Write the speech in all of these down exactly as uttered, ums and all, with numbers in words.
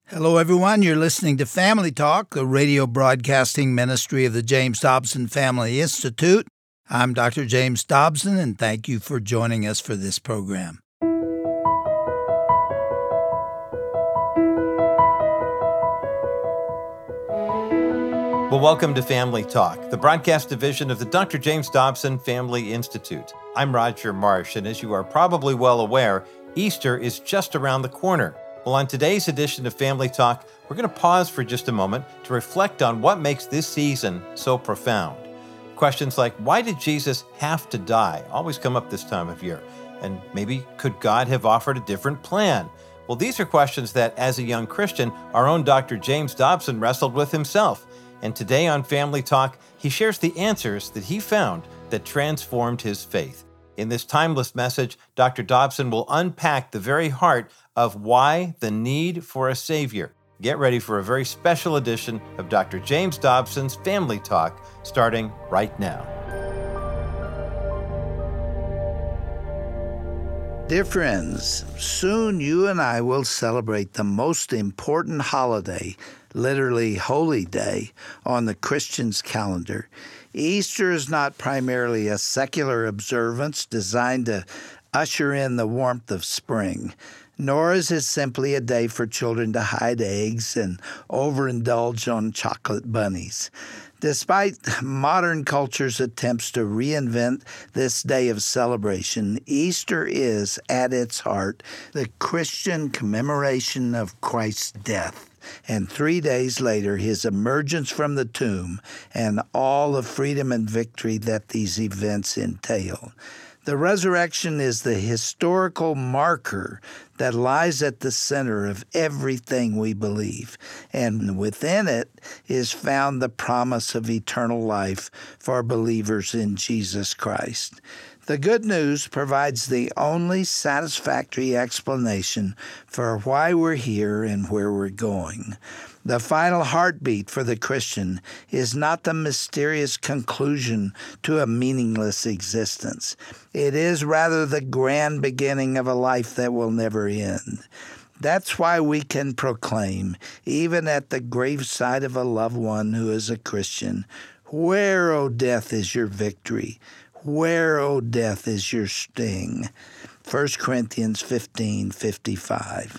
Hello, everyone. You're listening to Family Talk, the radio broadcasting ministry of the James Dobson Family Institute. I'm Doctor James Dobson, and thank you for joining us for this program. Well, welcome to Family Talk, the broadcast division of the Doctor James Dobson Family Institute. I'm Roger Marsh, and as you are probably well aware, Easter is just around the corner. Well, on today's edition of Family Talk, we're going to pause for just a moment to reflect on what makes this season so profound. Questions like, why did Jesus have to die? Always come up this time of year. And maybe, could God have offered a different plan? Well, these are questions that, as a young Christian, our own Doctor James Dobson wrestled with himself. And today on Family Talk, he shares the answers that he found that transformed his faith. In this timeless message, Doctor Dobson will unpack the very heart of why the need for a Savior. Get ready for a very special edition of Doctor James Dobson's Family Talk, starting right now. Dear friends, soon you and I will celebrate the most important holiday, literally holy day, on the Christian's calendar. Easter is not primarily a secular observance designed to usher in the warmth of spring, nor is it simply a day for children to hide eggs and overindulge on chocolate bunnies. Despite modern culture's attempts to reinvent this day of celebration, Easter is, at its heart, the Christian commemoration of Christ's death, and three days later, his emergence from the tomb and all the freedom and victory that these events entail. The resurrection is the historical marker that lies at the center of everything we believe, and within it is found the promise of eternal life for believers in Jesus Christ. The good news provides the only satisfactory explanation for why we're here and where we're going. The final heartbeat for the Christian is not the mysterious conclusion to a meaningless existence. It is rather the grand beginning of a life that will never end. That's why we can proclaim, even at the graveside of a loved one who is a Christian, "Where, O death, is your victory? Where, O death, is your sting?" First Corinthians fifteen fifty-five.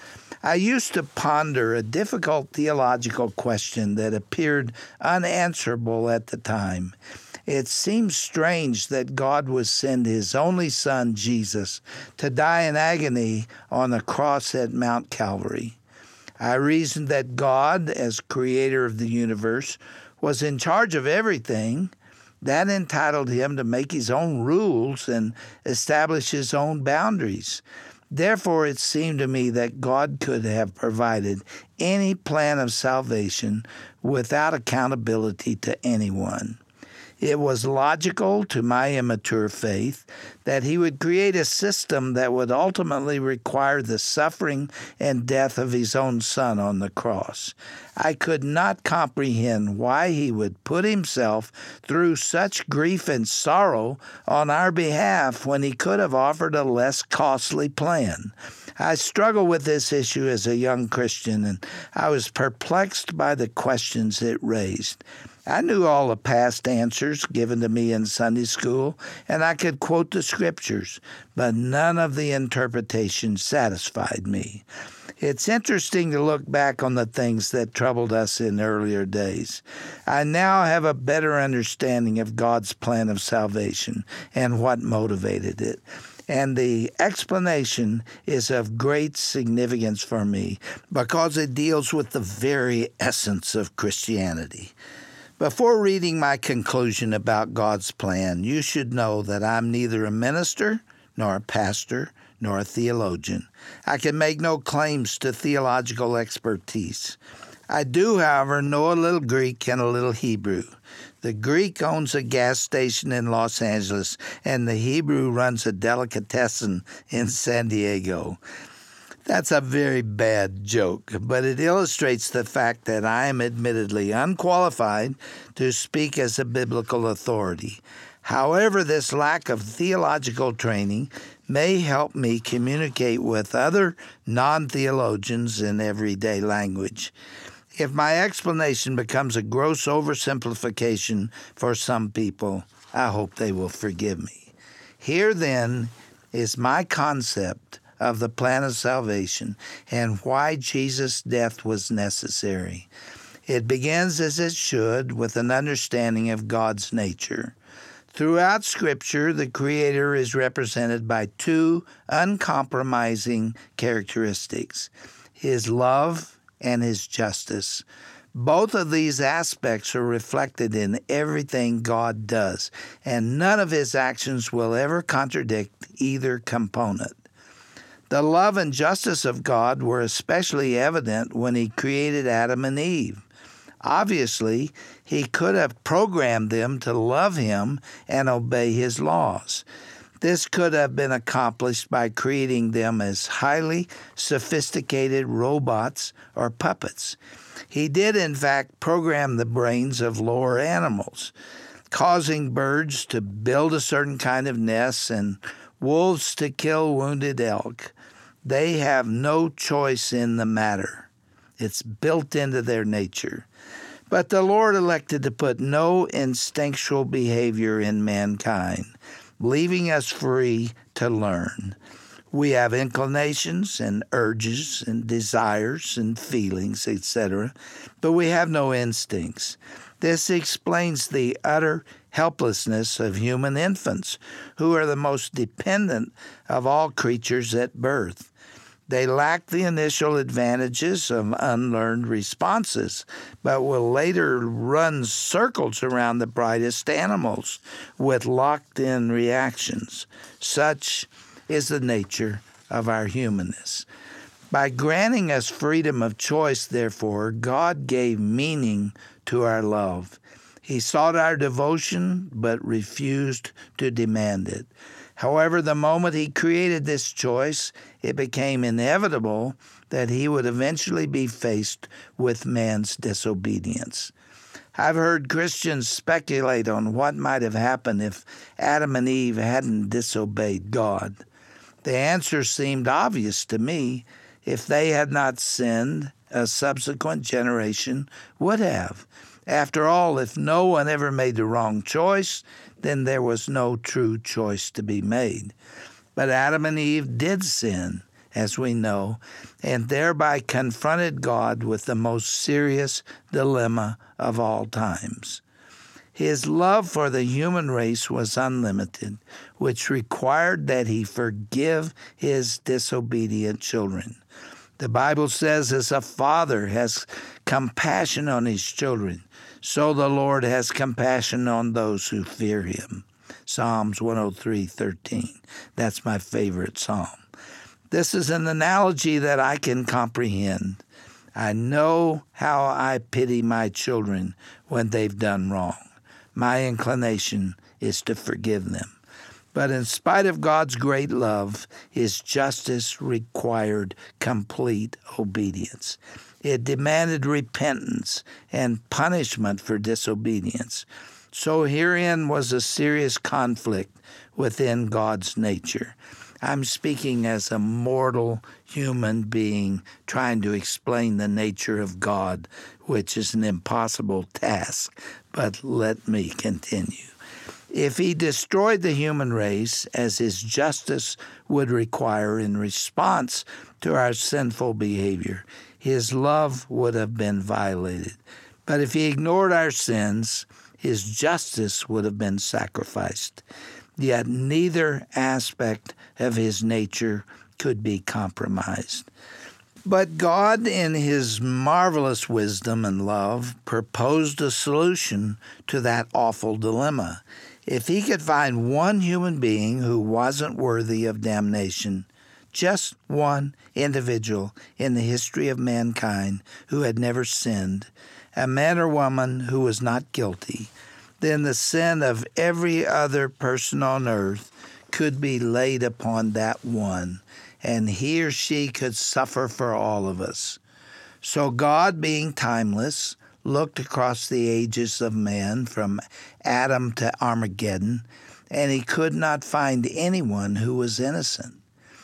I used to ponder a difficult theological question that appeared unanswerable at the time. It seems strange that God would send his only Son, Jesus, to die in agony on the cross at Mount Calvary. I reasoned that God, as creator of the universe, was in charge of everything. That entitled him to make his own rules and establish his own boundaries. Therefore, it seemed to me that God could have provided any plan of salvation without accountability to anyone. It was logical to my immature faith that he would create a system that would ultimately require the suffering and death of his own Son on the cross. I could not comprehend why he would put himself through such grief and sorrow on our behalf when he could have offered a less costly plan. I struggled with this issue as a young Christian, and I was perplexed by the questions it raised. I knew all the past answers given to me in Sunday school, and I could quote the scriptures, but none of the interpretations satisfied me. It's interesting to look back on the things that troubled us in earlier days. I now have a better understanding of God's plan of salvation and what motivated it. And the explanation is of great significance for me because it deals with the very essence of Christianity. Before reading my conclusion about God's plan, you should know that I'm neither a minister, nor a pastor, nor a theologian. I can make no claims to theological expertise. I do, however, know a little Greek and a little Hebrew. The Greek owns a gas station in Los Angeles, and the Hebrew runs a delicatessen in San Diego. That's a very bad joke, but it illustrates the fact that I am admittedly unqualified to speak as a biblical authority. However, this lack of theological training may help me communicate with other non-theologians in everyday language. If my explanation becomes a gross oversimplification for some people, I hope they will forgive me. Here, then, is my concept of the plan of salvation and why Jesus' death was necessary. It begins, as it should, with an understanding of God's nature. Throughout Scripture, the Creator is represented by two uncompromising characteristics: His love and His justice. Both of these aspects are reflected in everything God does, and none of His actions will ever contradict either component. The love and justice of God were especially evident when He created Adam and Eve. Obviously, He could have programmed them to love Him and obey His laws. This could have been accomplished by creating them as highly sophisticated robots or puppets. He did, in fact, program the brains of lower animals, causing birds to build a certain kind of nest and wolves to kill wounded elk. They have no choice in the matter. It's built into their nature. But the Lord elected to put no instinctual behavior in mankind, leaving us free to learn. We have inclinations and urges and desires and feelings, et cetera, but we have no instincts. This explains the utter helplessness of human infants, who are the most dependent of all creatures at birth. They lack the initial advantages of unlearned responses, but will later run circles around the brightest animals with locked-in reactions. Such is the nature of our humanness. By granting us freedom of choice, therefore, God gave meaning to our love. He sought our devotion, but refused to demand it. However, the moment He created this choice, it became inevitable that He would eventually be faced with man's disobedience. I've heard Christians speculate on what might have happened if Adam and Eve hadn't disobeyed God. The answer seemed obvious to me. If they had not sinned, a subsequent generation would have. After all, if no one ever made the wrong choice, then there was no true choice to be made. But Adam and Eve did sin, as we know, and thereby confronted God with the most serious dilemma of all times. His love for the human race was unlimited, which required that He forgive His disobedient children. The Bible says, as a father has compassion on his children, so the Lord has compassion on those who fear Him. Psalms one oh three thirteen. That's my favorite psalm. This is an analogy that I can comprehend. I know how I pity my children when they've done wrong. My inclination is to forgive them. But in spite of God's great love, His justice required complete obedience. It demanded repentance and punishment for disobedience. So herein was a serious conflict within God's nature. I'm speaking as a mortal human being trying to explain the nature of God, which is an impossible task, but let me continue. If He destroyed the human race, as His justice would require in response to our sinful behavior, His love would have been violated. But if He ignored our sins, His justice would have been sacrificed. Yet neither aspect of His nature could be compromised. But God, in His marvelous wisdom and love, proposed a solution to that awful dilemma. If He could find one human being who wasn't worthy of damnation, just one individual in the history of mankind who had never sinned, a man or woman who was not guilty, then the sin of every other person on earth could be laid upon that one, and he or she could suffer for all of us. So God, being timeless, looked across the ages of man from Adam to Armageddon and he could not find anyone who was innocent.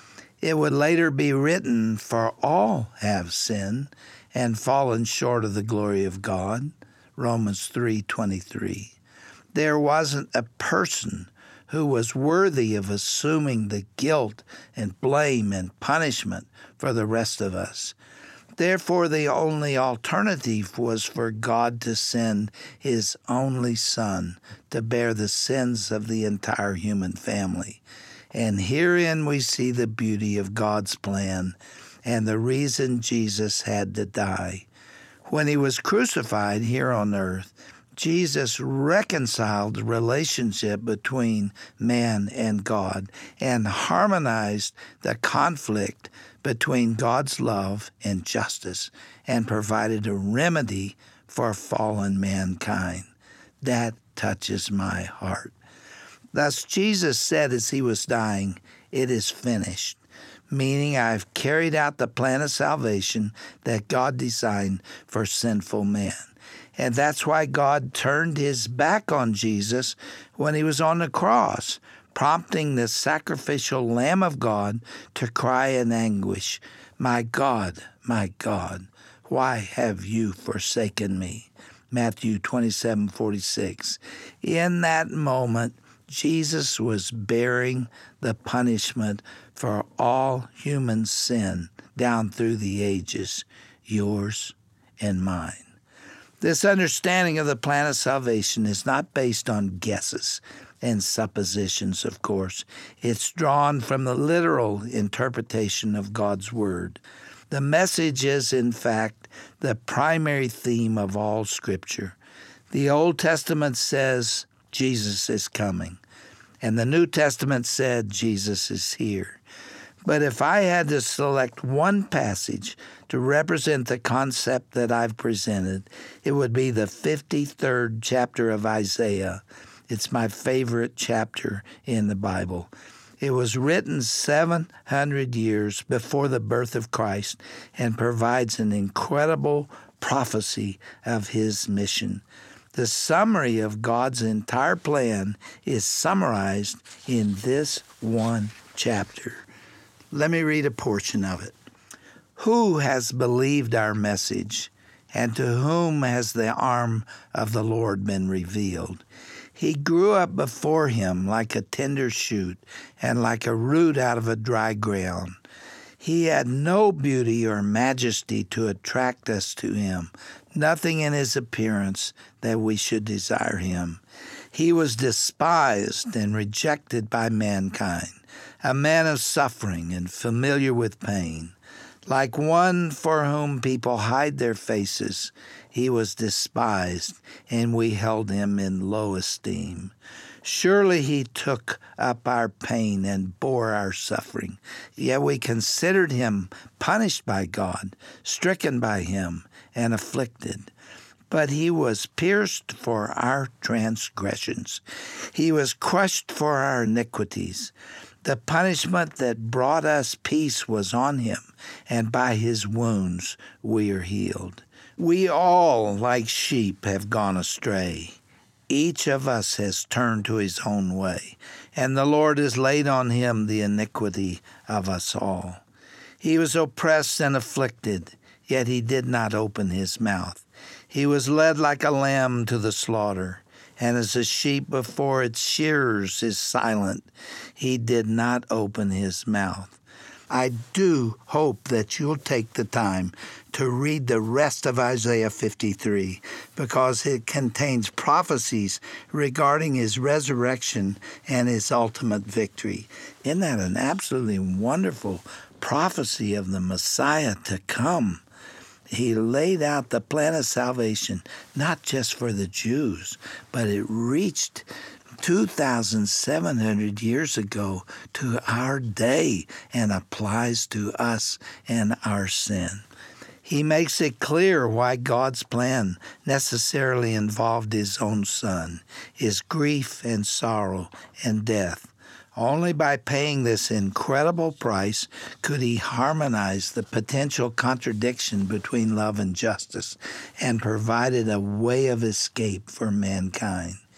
It would later be written, "For all have sinned and fallen short of the glory of God," Romans three twenty-three. There wasn't a person who was worthy of assuming the guilt and blame and punishment for the rest of us. Therefore, the only alternative was for God to send his only Son to bear the sins of the entire human family. And herein we see the beauty of God's plan and the reason Jesus had to die. When he was crucified here on earth, Jesus reconciled the relationship between man and God and harmonized the conflict between God's love and justice and provided a remedy for fallen mankind. That touches my heart. Thus, Jesus said as he was dying, "It is finished," meaning I've carried out the plan of salvation that God designed for sinful man. And that's why God turned his back on Jesus when he was on the cross, prompting the sacrificial Lamb of God to cry in anguish, "My God, my God, why have you forsaken me?" Matthew twenty-seven forty-six. In that moment, Jesus was bearing the punishment for all human sin down through the ages, yours and mine. This understanding of the plan of salvation is not based on guesses and suppositions, of course. It's drawn from the literal interpretation of God's Word. The message is, in fact, the primary theme of all Scripture. The Old Testament says Jesus is coming, and the New Testament said Jesus is here. But if I had to select one passage to represent the concept that I've presented, it would be the fifty-third chapter of Isaiah. It's my favorite chapter in the Bible. It was written seven hundred years before the birth of Christ and provides an incredible prophecy of his mission. The summary of God's entire plan is summarized in this one chapter. Let me read a portion of it. "Who has believed our message, and to whom has the arm of the Lord been revealed? He grew up before him like a tender shoot, and like a root out of a dry ground. He had no beauty or majesty to attract us to him, nothing in his appearance that we should desire him. He was despised and rejected by mankind, a man of suffering and familiar with pain. Like one for whom people hide their faces, he was despised, and we held him in low esteem. Surely he took up our pain and bore our suffering. Yet we considered him punished by God, stricken by him, and afflicted. But he was pierced for our transgressions. He was crushed for our iniquities. The punishment that brought us peace was on him, and by his wounds we are healed. We all, like sheep, have gone astray. Each of us has turned to his own way, and the Lord has laid on him the iniquity of us all. He was oppressed and afflicted, yet he did not open his mouth. He was led like a lamb to the slaughter, and as a sheep before its shearers is silent, he did not open his mouth. I do hope that you'll take the time to read the rest of Isaiah fifty-three, because it contains prophecies regarding his resurrection and his ultimate victory. Isn't that an absolutely wonderful prophecy of the Messiah to come? He laid out the plan of salvation, not just for the Jews, but it reached two thousand seven hundred years ago to our day and applies to us and our sin. He makes it clear why God's plan necessarily involved his own Son, his grief and sorrow and death. Only by paying this incredible price could he harmonize the potential contradiction between love and justice and provided a way of escape for mankind.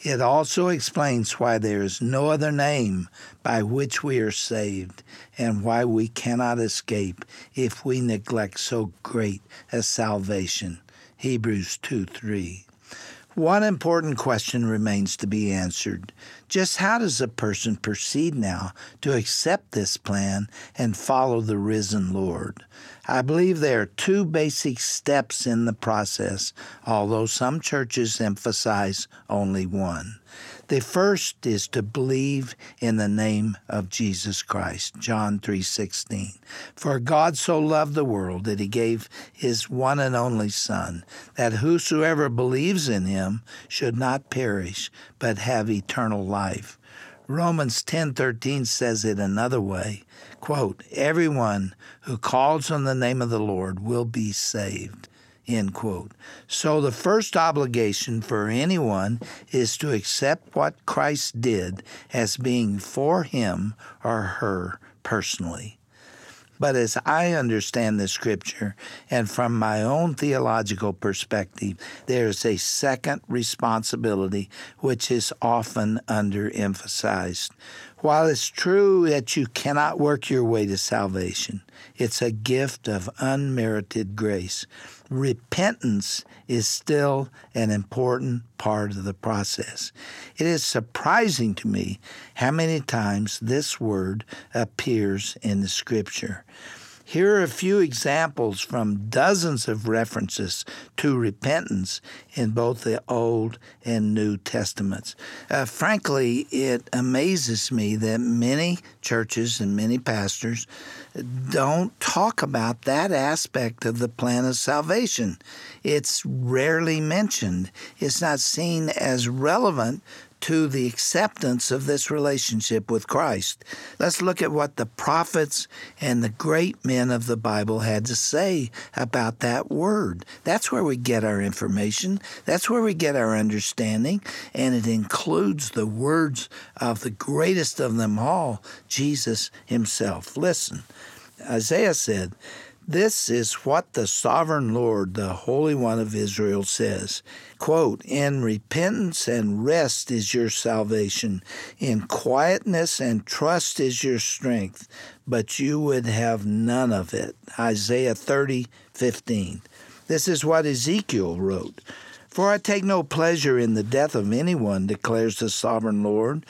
It also explains why there is no other name by which we are saved and why we cannot escape if we neglect so great a salvation. Hebrews two three. One important question remains to be answered. Just how does a person proceed now to accept this plan and follow the risen Lord? I believe there are two basic steps in the process, although some churches emphasize only one. The first is to believe in the name of Jesus Christ, John three sixteen. For God so loved the world that he gave his one and only Son, that whosoever believes in him should not perish, but have eternal life. Romans ten thirteen says it another way, quote, everyone who calls on the name of the Lord will be saved. End quote. So the first obligation for anyone is to accept what Christ did as being for him or her personally. But as I understand the Scripture, and from my own theological perspective, there is a second responsibility which is often underemphasized. While it's true that you cannot work your way to salvation, it's a gift of unmerited grace. Repentance is still an important part of the process. It is surprising to me how many times this word appears in the Scripture. Here are a few examples from dozens of references to repentance in both the Old and New Testaments. Uh, frankly, it amazes me that many churches and many pastors don't talk about that aspect of the plan of salvation. It's rarely mentioned. It's not seen as relevant to the acceptance of this relationship with Christ. Let's look at what the prophets and the great men of the Bible had to say about that word. That's where we get our information. That's where we get our understanding, and it includes the words of the greatest of them all, Jesus himself. Listen, Isaiah said, "This is what the sovereign Lord, the Holy One of Israel, says." Quote, "In repentance and rest is your salvation. In quietness and trust is your strength. But you would have none of it." Isaiah thirty fifteen. This is what Ezekiel wrote. "For I take no pleasure in the death of anyone, declares the sovereign Lord.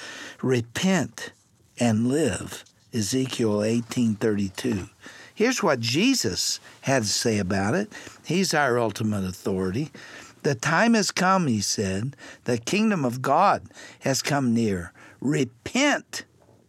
Repent and live." Ezekiel eighteen thirty-two. Here's what Jesus had to say about it. He's our ultimate authority. "The time has come," he said. "The kingdom of God has come near. Repent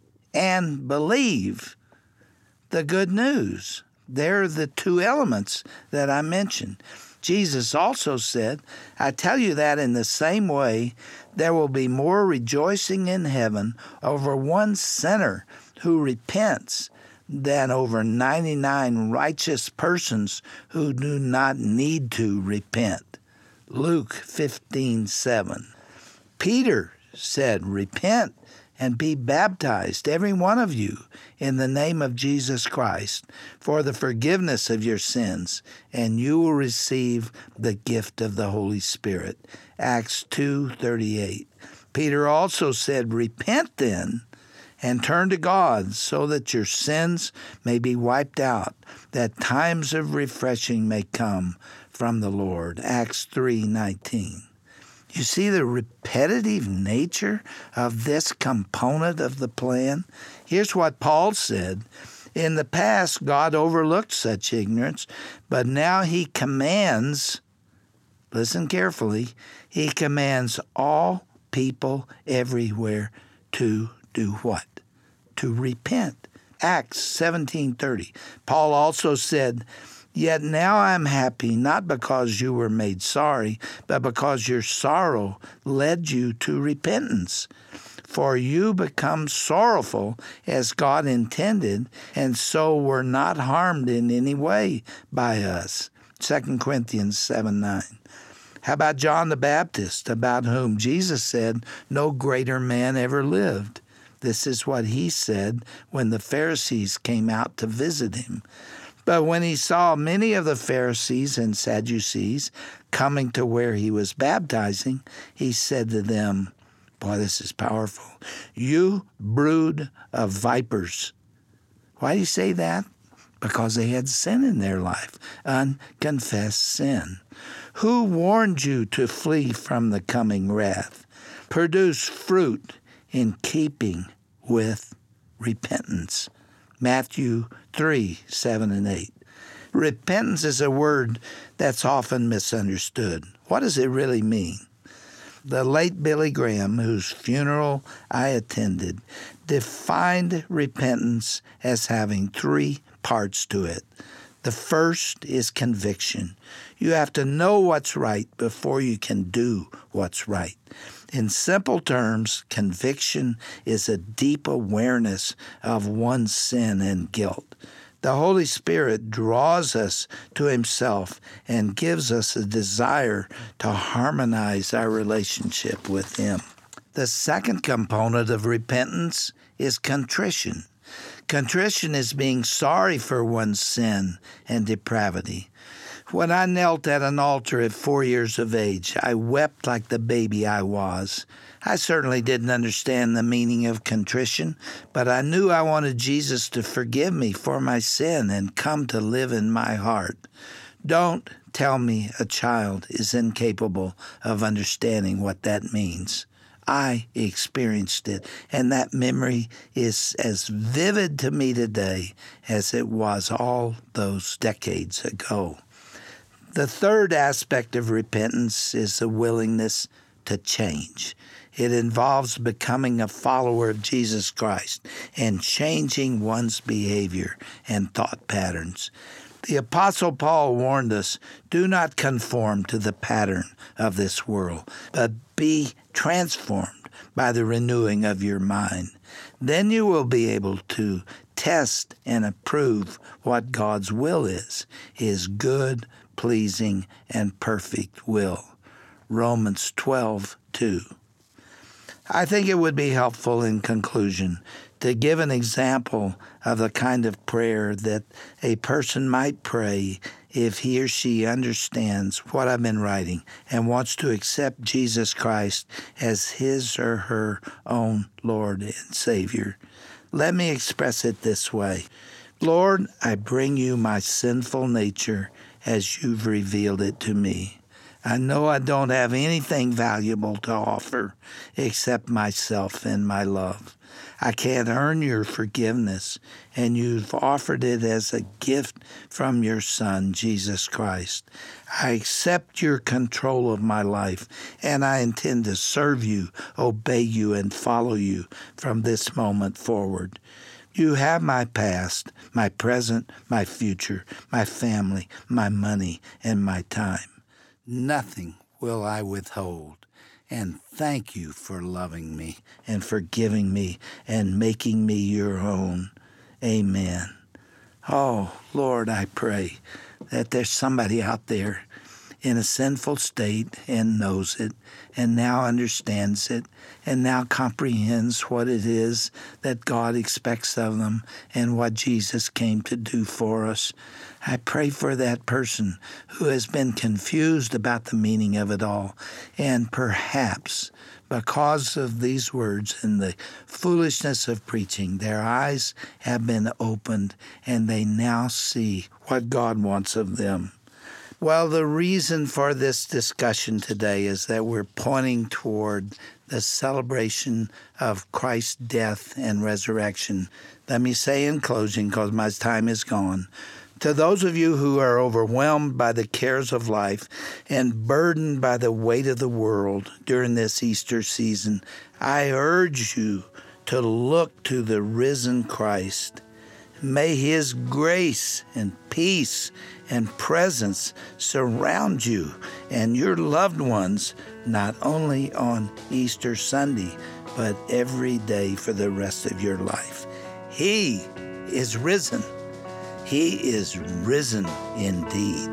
and believe the good news." There are the two elements that I mentioned. Jesus also said, "I tell you that in the same way, there will be more rejoicing in heaven over one sinner who repents than over ninety-nine righteous persons who do not need to repent." Luke fifteen seven. Peter said, "Repent and be baptized, every one of you, in the name of Jesus Christ, for the forgiveness of your sins, and you will receive the gift of the Holy Spirit." Acts two thirty-eight. Peter also said, "Repent then, and turn to God so that your sins may be wiped out, that times of refreshing may come from the Lord." Acts three nineteen. You see the repetitive nature of this component of the plan? Here's what Paul said. "In the past, God overlooked such ignorance, but now he commands," listen carefully, "he commands all people everywhere to do what? To repent." Acts seventeen thirty. Paul also said, "Yet now I am happy, not because you were made sorry, but because your sorrow led you to repentance. For you become sorrowful as God intended, and so were not harmed in any way by us." Second Corinthians seven nine. How about John the Baptist, about whom Jesus said, "No greater man ever lived"? This is what he said when the Pharisees came out to visit him. "But when he saw many of the Pharisees and Sadducees coming to where he was baptizing, he said to them, Boy, this is powerful. You brood of vipers. Why do you say that? Because they had sin in their life, unconfessed sin. Who warned you to flee from the coming wrath? Produce fruit in keeping with repentance. Matthew three, seven and eight. Repentance is a word that's often misunderstood. What does it really mean? The late Billy Graham, whose funeral I attended, defined repentance as having three parts to it. The first is conviction. You have to know what's right before you can do what's right. In simple terms, conviction is a deep awareness of one's sin and guilt. The Holy Spirit draws us to Himself and gives us a desire to harmonize our relationship with Him. The second component of repentance is contrition. Contrition is being sorry for one's sin and depravity. When I knelt at an altar at four years of age, I wept like the baby I was. I certainly didn't understand the meaning of contrition, but I knew I wanted Jesus to forgive me for my sin and come to live in my heart. Don't tell me a child is incapable of understanding what that means. I experienced it, and that memory is as vivid to me today as it was all those decades ago. The third aspect of repentance is the willingness to change. It involves becoming a follower of Jesus Christ and changing one's behavior and thought patterns. The Apostle Paul warned us, do not conform to the pattern of this world, but be transformed by the renewing of your mind. Then you will be able to test and approve what God's will is, His good, pleasing, and perfect will. Romans twelve two. I think it would be helpful in conclusion to give an example of the kind of prayer that a person might pray if he or she understands what I've been writing and wants to accept Jesus Christ as his or her own Lord and Savior. Let me express it this way. Lord, I bring you my sinful nature as you've revealed it to me. I know I don't have anything valuable to offer except myself and my love. I can't earn your forgiveness, and you've offered it as a gift from your Son, Jesus Christ. I accept your control of my life, and I intend to serve you, obey you, and follow you from this moment forward. You have my past, my present, my future, my family, my money, and my time. Nothing will I withhold. And thank you for loving me and forgiving me and making me your own. Amen. Oh, Lord, I pray that there's somebody out there in a sinful state and knows it and now understands it and now comprehends what it is that God expects of them and what Jesus came to do for us. I pray for that person who has been confused about the meaning of it all, and perhaps because of these words and the foolishness of preaching, their eyes have been opened and they now see what God wants of them. Well, the reason for this discussion today is that we're pointing toward the celebration of Christ's death and resurrection. Let me say in closing, because my time is gone, to those of you who are overwhelmed by the cares of life and burdened by the weight of the world during this Easter season, I urge you to look to the risen Christ. May His grace and peace and presence surround you and your loved ones, not only on Easter Sunday, but every day for the rest of your life. He is risen. He is risen indeed.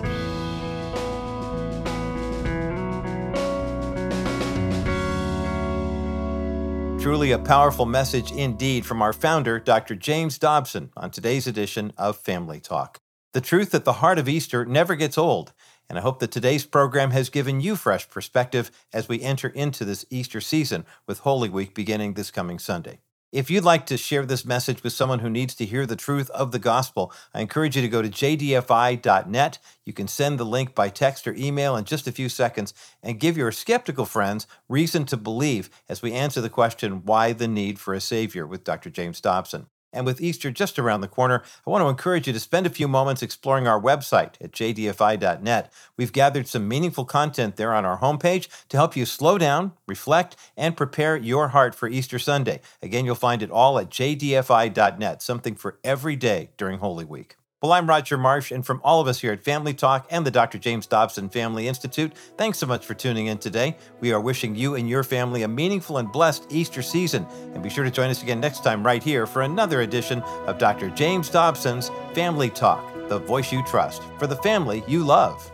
Truly a powerful message indeed from our founder, Doctor James Dobson, on today's edition of Family Talk. The truth that the heart of Easter never gets old And I hope that today's program has given you fresh perspective as we enter into this Easter season with Holy Week beginning this coming Sunday. If you'd like to share this message with someone who needs to hear the truth of the gospel, I encourage you to go to j d f i dot net. You can send the link by text or email in just a few seconds and give your skeptical friends reason to believe as we answer the question, why the need for a Savior with Doctor James Dobson. And with Easter just around the corner, I want to encourage you to spend a few moments exploring our website at j d f i dot net. We've gathered some meaningful content there on our homepage to help you slow down, reflect, and prepare your heart for Easter Sunday. Again, you'll find it all at j d f i dot net, something for every day during Holy Week. Well, I'm Roger Marsh, and from all of us here at Family Talk and the Doctor James Dobson Family Institute, thanks so much for tuning in today. We are wishing you and your family a meaningful and blessed Easter season. And be sure to join us again next time right here for another edition of Doctor James Dobson's Family Talk, the voice you trust for the family you love.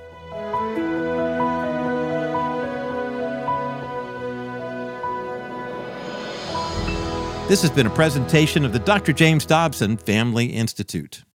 This has been a presentation of the Doctor James Dobson Family Institute.